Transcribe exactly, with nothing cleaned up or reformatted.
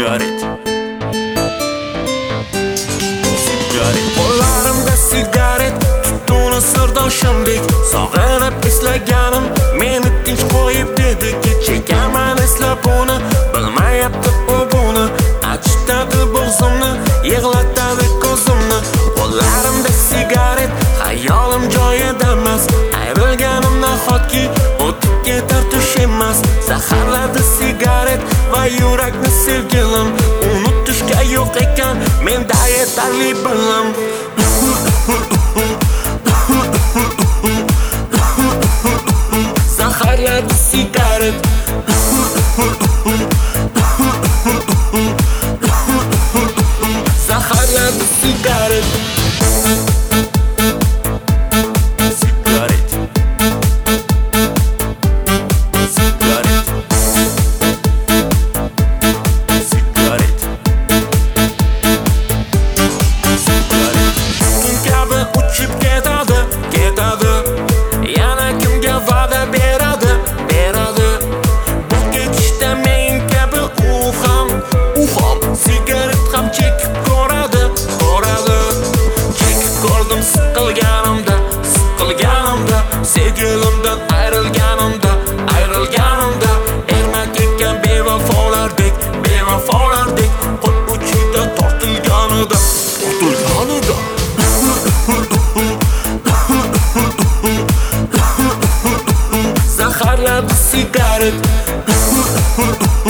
Sigaret Sigaret Qo'llarimda sigaret tutuni sirdoshimdek sog'inib eslaganim meni tinch qo'yib dedi kechagaman eslab uni bilmayapti u buni achitadi bo'g'zimni yig'latadi ko'zimni qo'llarimda sigaret hayolim joyida emas ayrilganim nahotki o'tib ketar tush emas zaharladi sigaret va yurakni sevgilim unutishga yo'q ekan menda yetarli bilim zaharladi sigaret zaharladi sigaret Siqilganimda, siqilganimda sevgilimdan ayrilganimda, ayrilganimda ermak ekan bevafolardek, bevafolardek qo'l uchida tortilganida, tortilganida zaharladi sigaret